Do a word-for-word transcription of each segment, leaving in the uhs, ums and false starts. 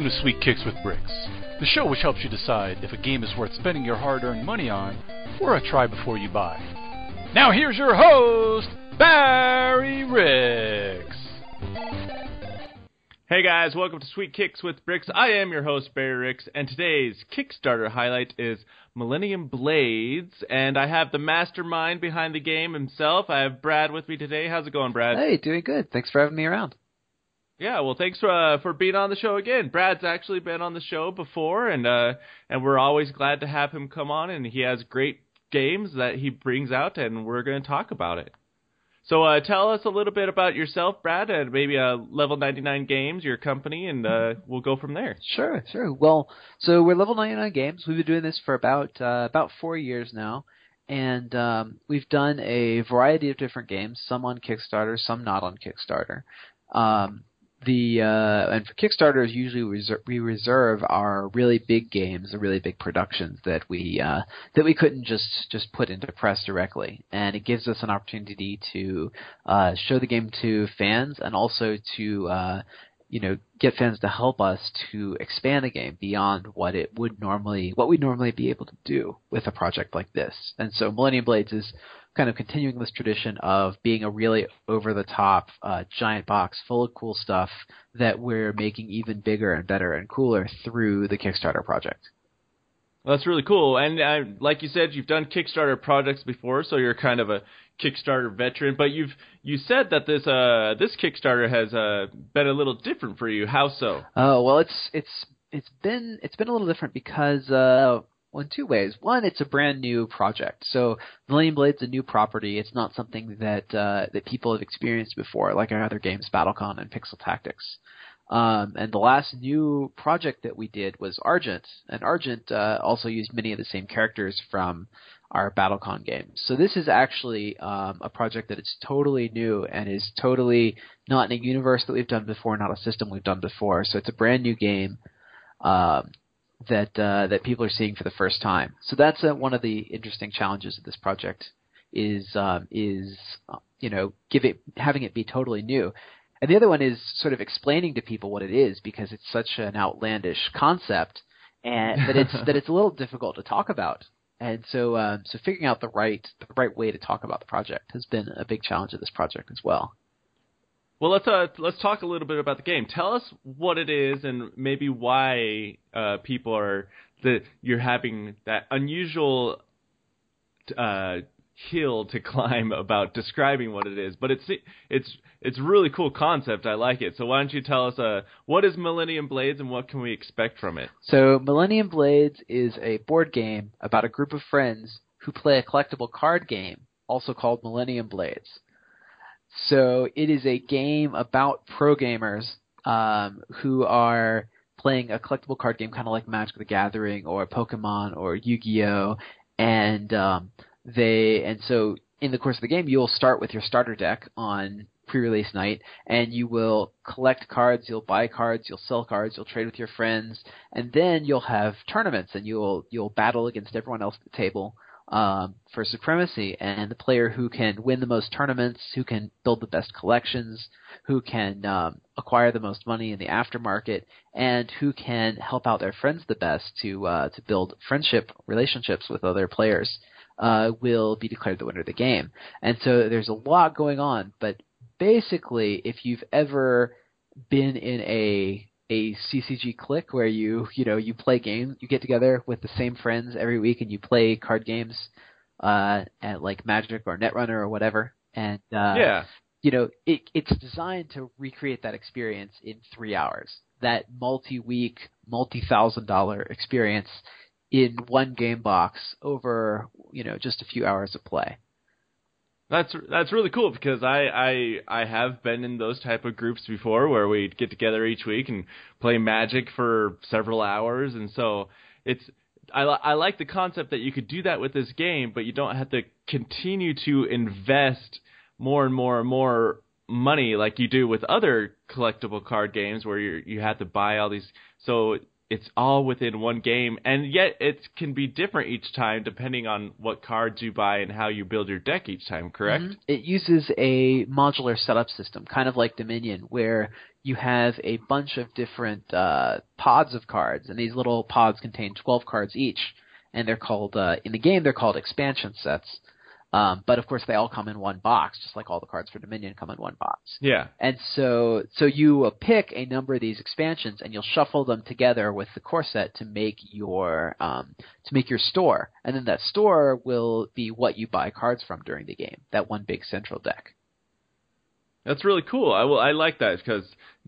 Welcome to Sweet Kicks with Bricks, the show which helps you decide if a game is worth spending your hard-earned money on or a try before you buy. Now here's your host, Barry Ricks. Hey guys, welcome to Sweet Kicks with Bricks. I am your host, Barry Ricks, and today's Kickstarter highlight is Millennium Blades, and I have the mastermind behind the game himself. I have Brad with me today. How's it going, Brad? Hey, doing good. Thanks for having me around. Yeah, well, thanks for uh, for being on the show again. Brad's actually been on the show before, and uh, and we're always glad to have him come on, and he has great games that he brings out, and we're going to talk about it. So uh, tell us a little bit about yourself, Brad, and maybe uh, Level ninety-nine Games, your company, and uh, we'll go from there. Sure, sure. Well, so we're Level ninety-nine Games. We've been doing this for about uh, about four years now, and um, we've done a variety of different games, some on Kickstarter, some not on Kickstarter. Um, the uh, and for Kickstarters, usually we reserve, we reserve our really big games, the really big productions that we uh, that we couldn't just just put into press directly, and it gives us an opportunity to uh, show the game to fans and also to uh, you know get fans to help us to expand the game beyond what it would normally what we'd normally be able to do with a project like this. And so Millennium Blades is kind of continuing this tradition of being a really over-the-top uh, giant box full of cool stuff that we're making even bigger and better and cooler through the Kickstarter project. Well, that's really cool. And uh, like you said, you've done Kickstarter projects before, so you're kind of a Kickstarter veteran. But you've you said that this uh, this Kickstarter has uh, been a little different for you. How so? Oh well, it's it's it's been it's been a little different because. Uh, Well, in two ways. One, it's a brand new project. So Millennium Blade's a new property. It's not something that uh, that people have experienced before, like our other games, Battlecon and Pixel Tactics. Um, and the last new project that we did was Argent, and Argent uh, also used many of the same characters from our Battlecon game. So this is actually um, a project that is totally new and is totally not in a universe that we've done before, not a system we've done before. So it's a brand new game. Um, that uh, that people are seeing for the first time. So that's uh, one of the interesting challenges of this project is um, is uh, you know give it having it be totally new, and the other one is sort of explaining to people what it is because it's such an outlandish concept and that it's that it's a little difficult to talk about. And so um, so figuring out the right the right way to talk about the project has been a big challenge of this project as well. Well, let's uh, let's talk a little bit about the game. Tell us what it is and maybe why uh, people are that you're having that unusual uh, hill to climb about describing what it is. But it's it's it's a really cool concept. I like it. So why don't you tell us uh, what is Millennium Blades and what can we expect from it? So Millennium Blades is a board game about a group of friends who play a collectible card game, also called Millennium Blades. So it is a game about pro gamers um, who are playing a collectible card game, kind of like Magic the Gathering or Pokemon or Yu-Gi-Oh, and um, they and so in the course of the game, you'll start with your starter deck on pre-release night, and you will collect cards, you'll buy cards, you'll sell cards, you'll trade with your friends, and then you'll have tournaments, and you'll you'll battle against everyone else at the table. Um, for supremacy, and the player who can win the most tournaments, who can build the best collections, who can um, acquire the most money in the aftermarket, and who can help out their friends the best to uh, to build friendship relationships with other players, uh, will be declared the winner of the game. And so there's a lot going on, but basically, if you've ever been in a a C C G clique where you you know you play games, you get together with the same friends every week and you play card games uh, at like Magic or Netrunner or whatever, and uh, yeah, you know it, it's designed to recreate that experience in three hours. That multi-week, multi-thousand dollar experience in one game box over you know just a few hours of play. That's that's really cool because I, I I have been in those type of groups before where we get together each week and play Magic for several hours, and so it's I I like the concept that you could do that with this game, but you don't have to continue to invest more and more and more money like you do with other collectible card games where you you have to buy all these. So it's all within one game, and yet it can be different each time depending on what cards you buy and how you build your deck each time, correct? Mm-hmm. It uses a modular setup system, kind of like Dominion, where you have a bunch of different uh, pods of cards, and these little pods contain twelve cards each, and they're called, uh, in the game, they're called expansion sets. Um, but of course, they all come in one box, just like all the cards for Dominion come in one box. Yeah. And so, so you uh, pick a number of these expansions, and you'll shuffle them together with the core set to make your um, to make your store, and then that store will be what you buy cards from during the game. That one big central deck. That's really cool. I will. I like that because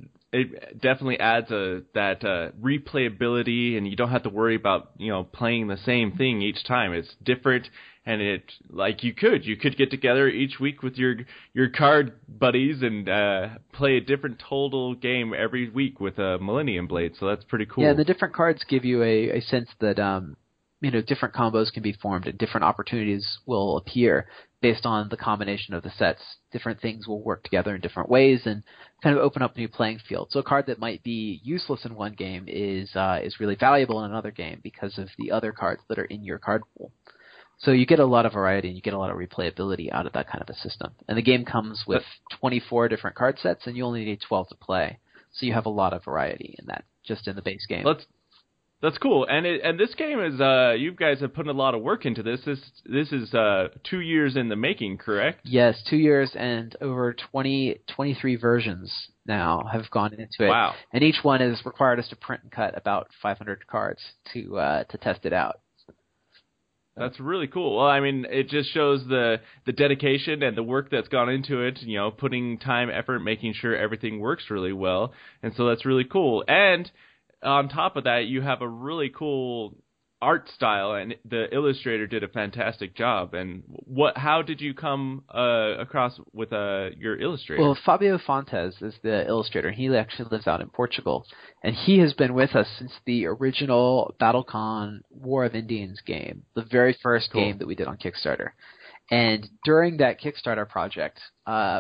it definitely adds a that uh, replayability, and you don't have to worry about you know playing the same thing each time. It's different. And it, like you could, you could get together each week with your your card buddies and uh, play a different total game every week with a Millennium Blade. So that's pretty cool. Yeah, and the different cards give you a, a sense that um, you know different combos can be formed and different opportunities will appear based on the combination of the sets. Different things will work together in different ways and kind of open up a new playing field. So a card that might be useless in one game is uh, is really valuable in another game because of the other cards that are in your card pool. So you get a lot of variety and you get a lot of replayability out of that kind of a system. And the game comes with twenty-four different card sets, and you only need twelve to play. So you have a lot of variety in that, just in the base game. Let's, that's cool. And it, and this game is, uh, you guys have put a lot of work into this. This this is uh, two years in the making, correct? Yes, two years and over twenty, twenty-three versions now have gone into it. Wow. And each one has required us to print and cut about five hundred cards to uh, to test it out. That's really cool. Well, I mean, it just shows the the dedication and the work that's gone into it, you know, putting time, effort, making sure everything works really well. And so that's really cool. And on top of that, you have a really cool art style, and the illustrator did a fantastic job. And what? How did you come uh, across with uh, your illustrator? Well, Fabio Fontes is the illustrator. He actually lives out in Portugal, and he has been with us since the original BattleCon War of Indians game, the very first cool. game that we did on Kickstarter. And during that Kickstarter project, uh,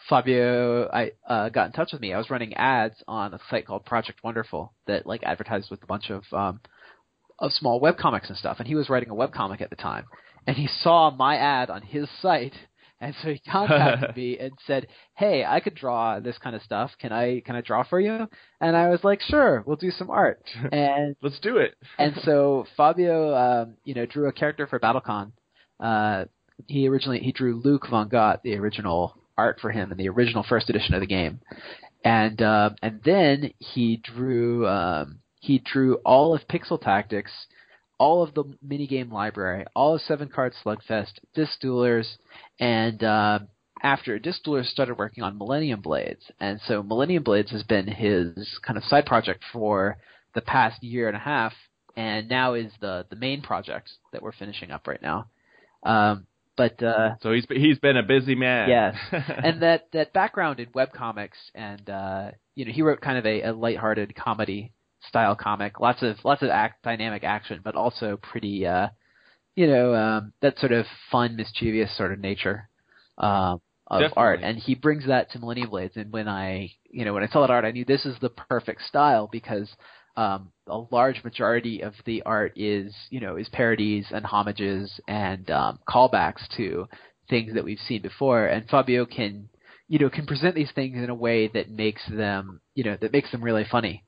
Fabio I uh, got in touch with me. I was running ads on a site called Project Wonderful that like advertised with a bunch of um, of small webcomics and stuff, and he was writing a webcomic at the time. And he saw my ad on his site, and so he contacted me and said, "Hey, I could draw this kind of stuff. Can I can I draw for you?" And I was like, "Sure, we'll do some art." And let's do it. And so Fabio, um, you know, drew a character for BattleCon. Uh, he originally he drew Luke Von Gott, the original art for him in the original first edition of the game, and uh, and then he drew. Um, He drew all of Pixel Tactics, all of the minigame library, all of Seven Card Slugfest, Disc Duelers, and uh, after Disc Duelers started working on Millennium Blades. And so Millennium Blades has been his kind of side project for the past year and a half, and now is the, the main project that we're finishing up right now. Um, but uh, so he's he's been a busy man. Yes, and that, that background in webcomics, and uh, you know, he wrote kind of a, a lighthearted comedy style comic, lots of lots of act, dynamic action, but also pretty, uh, you know, um, that sort of fun, mischievous sort of nature um, of Definitely. art. And he brings that to Millennium Blades. And when I, you know, when I saw that art, I knew this is the perfect style because um, a large majority of the art is, you know, is parodies and homages and um, callbacks to things that we've seen before. And Fabio can, you know, can present these things in a way that makes them, you know, that makes them really funny.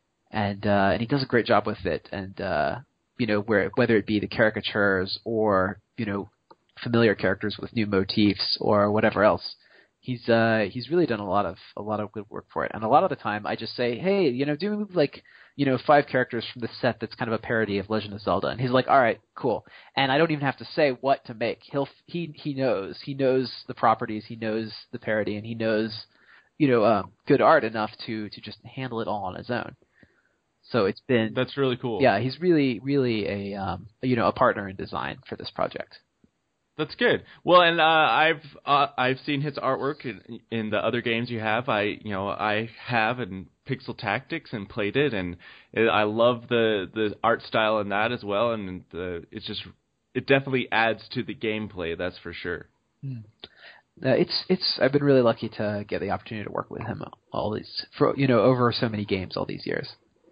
And uh, and he does a great job with it. And uh, you know, where whether it be the caricatures or you know familiar characters with new motifs or whatever else, he's uh, he's really done a lot of a lot of good work for it. And a lot of the time, I just say, hey, you know, do like you know five characters from the set that's kind of a parody of Legend of Zelda. And he's like, all right, cool. And I don't even have to say what to make. He'll he he knows he knows the properties, he knows the parody, and he knows you know um, good art enough to to just handle it all on his own. So it's been that's really cool. Yeah, he's really, really a um, you know a partner in design for this project. That's good. Well, and uh, I've uh, I've seen his artwork in, in the other games you have. I you know I have in Pixel Tactics and played it, and it, I love the, the art style in that as well. And the, it's just it definitely adds to the gameplay. That's for sure. Mm. Uh, it's it's I've been really lucky to get the opportunity to work with him all these for you know over so many games all these years.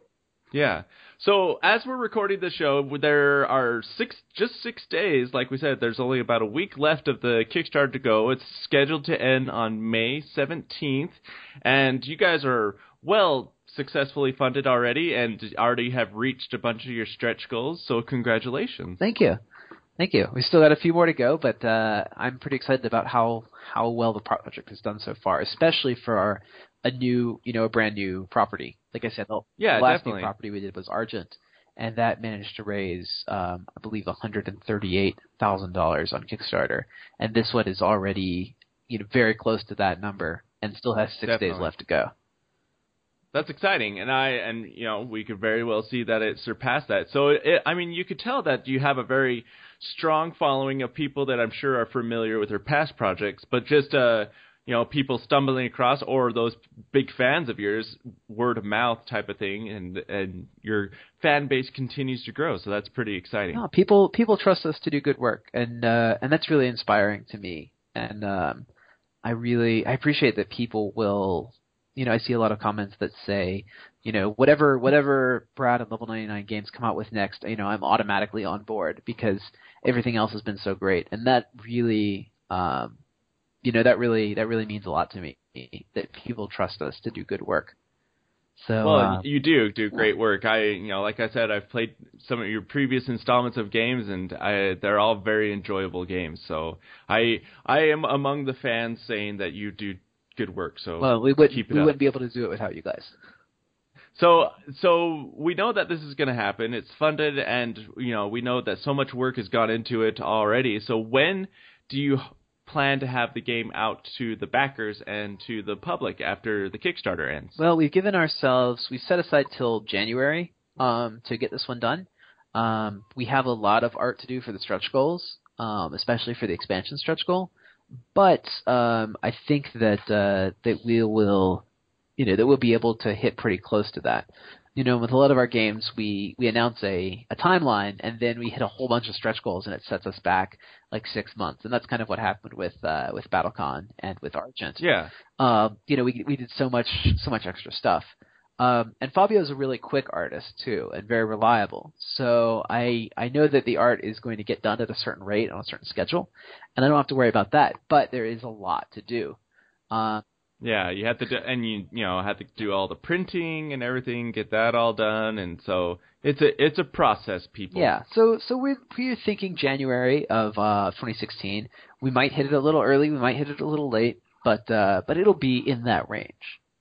Yeah. So as we're recording the show, there are six, just six days. Like we said, there's only about a week left of the Kickstarter to go. It's scheduled to end on May seventeenth, and you guys are well successfully funded already, and already have reached a bunch of your stretch goals. So congratulations. Thank you. Thank you. We still got a few more to go, but uh, I'm pretty excited about how, how well the project has done so far, especially for our, a new, you know, a brand new property. Like I said, the yeah, last definitely. new property we did was Argent, and that managed to raise, um, I believe, one hundred thirty-eight thousand dollars on Kickstarter, and this one is already, you know, very close to that number, and still has six Definitely. days left to go. That's exciting, and I and you know we could very well see that it surpassed that. So it, I mean, you could tell that you have a very strong following of people that I'm sure are familiar with your past projects, but just uh you know people stumbling across or those big fans of yours, word of mouth type of thing, and and your fan base continues to grow. So that's pretty exciting. No, people people trust us to do good work, and uh, and that's really inspiring to me. And um, I really I appreciate that people will. You know, I see a lot of comments that say, you know, whatever whatever Brad and Level ninety-nine Games come out with next, you know, I'm automatically on board because everything else has been so great, and that really, um, you know, that really that really means a lot to me that people trust us to do good work. So, well, uh, you do do great work. I, you know, like I said, I've played some of your previous installments of games, and I, they're all very enjoyable games. So I I am among the fans saying that you do good work. So well, we would keep it we up. wouldn't be able to do it without you guys. So, so we know that this is going to happen. It's funded, and you know we know that so much work has gone into it already. So, when do you plan to have the game out to the backers and to the public after the Kickstarter ends? Well, we've given ourselves we set aside till January um, to get this one done. Um, we have a lot of art to do for the stretch goals, um, especially for the expansion stretch goal. But um, I think that uh, that we will, you know, that we'll be able to hit pretty close to that. You know, with a lot of our games, we, we announce a, a timeline, and then we hit a whole bunch of stretch goals, and it sets us back like six months. And that's kind of what happened with uh, with BattleCon and with Argent. Yeah. Uh, you know, we we did so much so much extra stuff. Um, and Fabio is a really quick artist too, and very reliable. So I I know that the art is going to get done at a certain rate on a certain schedule, and I don't have to worry about that. But there is a lot to do. Uh, yeah, you have to do, and you you know have to do all the printing and everything, get that all done, and so it's a it's a process, people. Yeah. So so we're we're thinking January of uh, twenty sixteen. We might hit it a little early, we might hit it a little late, but uh, but it'll be in that range.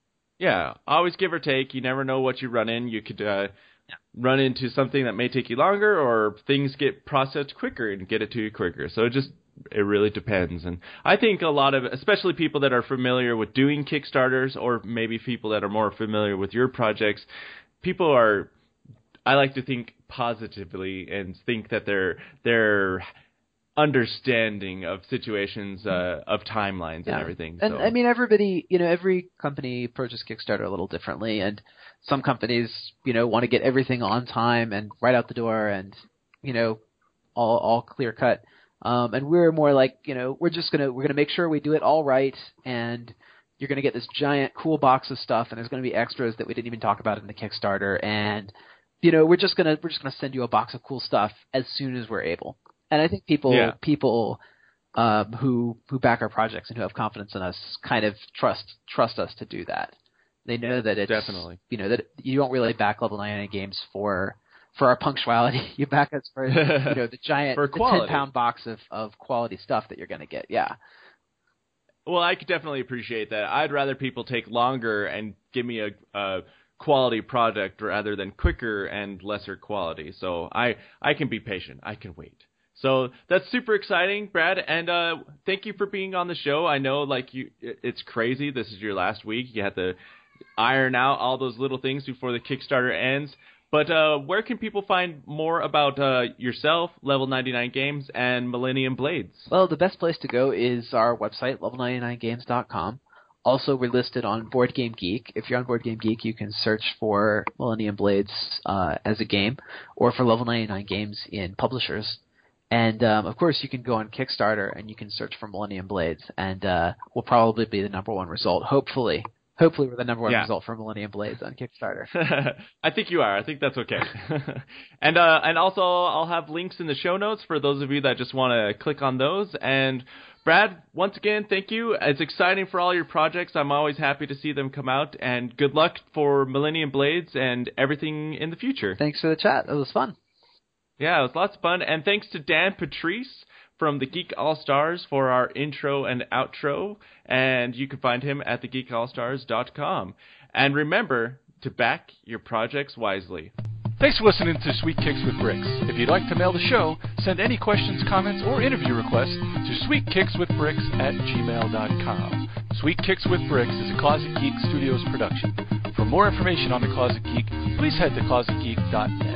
Yeah, always give or take. You never know what you run in. You could uh, yeah. run into something that may take you longer, or things get processed quicker and get it to you quicker. So it just it really depends. And I think a lot of, especially people that are familiar with doing Kickstarters, or maybe people that are more familiar with your projects, people are. I like to think positively and think that they're they're. understanding of situations, uh, of timelines yeah. and everything. And so. I mean, everybody, you know, every company approaches Kickstarter a little differently, and some companies, you know, want to get everything on time and right out the door, and you know, all all clear cut. Um, and we're more like, you know, we're just gonna we're gonna make sure we do it all right, and you're gonna get this giant cool box of stuff, and there's gonna be extras that we didn't even talk about in the Kickstarter, and you know, we're just gonna we're just gonna send you a box of cool stuff as soon as we're able. And I think people yeah. people um, who who back our projects and who have confidence in us kind of trust trust us to do that. They know that it's definitely, you know, that you don't really back Level ninety-nine Games for for our punctuality. You back us for you know the giant for the quality. ten pound box of, of quality stuff that you're going to get. Yeah. Well, I could definitely appreciate that. I'd rather people take longer and give me a, a quality product rather than quicker and lesser quality. So I I can be patient. I can wait. So that's super exciting, Brad, and uh, thank you for being on the show. I know, like you, it's crazy. This is your last week. You have to iron out all those little things before the Kickstarter ends. But uh, where can people find more about uh, yourself, Level ninety-nine Games, and Millennium Blades? Well, the best place to go is our website, level ninety-nine games dot com. Also, we're listed on Board Game Geek. If you're on Board Game Geek, you can search for Millennium Blades uh, as a game, or for Level ninety-nine Games in publishers. And, um, of course, you can go on Kickstarter and you can search for Millennium Blades, and uh, we'll probably be the number one result, hopefully, Hopefully we're the number one Yeah. result for Millennium Blades on Kickstarter. I think you are. I think that's okay. and uh, and also, I'll have links in the show notes for those of you that just want to click on those. And Brad, once again, thank you. It's exciting for all your projects. I'm always happy to see them come out. And good luck for Millennium Blades and everything in the future. Thanks for the chat. It was fun. Yeah, it was lots of fun. And thanks to Dan Patrice from the Geek All-Stars for our intro and outro. And you can find him at the geek all stars dot com. And remember to back your projects wisely. Thanks for listening to Sweet Kicks with Bricks. If you'd like to mail the show, send any questions, comments, or interview requests to sweetkickswithbricks at gmail dot com. Sweet Kicks with Bricks is a Closet Geek Studios production. For more information on the Closet Geek, please head to closet geek dot net.